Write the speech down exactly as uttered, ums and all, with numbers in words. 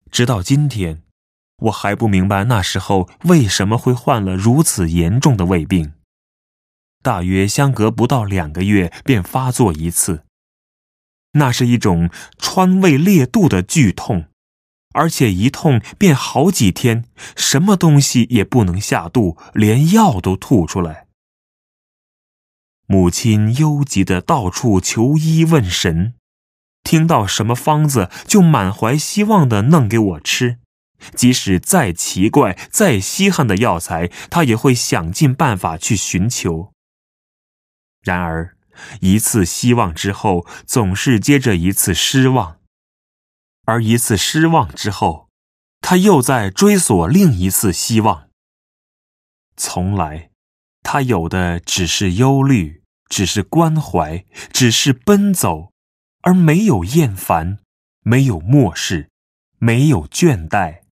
直到今天，我还不明白那时候为什么会患了如此严重的胃病。大约相隔不到两个月便发作一次，那是一种穿胃裂肚的剧痛，而且一痛便好几天，什么东西也不能下肚，连药都吐出来。母亲忧急地到处求医问神，听到什么方子就满怀希望地弄给我吃，即使再奇怪再稀罕的药材，她也会想尽办法去寻求。然而一次希望之后，总是接着一次失望，而一次失望之后，她又在追索另一次希望。从来她有的只是忧虑，只是关怀，只是奔走，而没有厌烦，没有漠视，没有倦怠，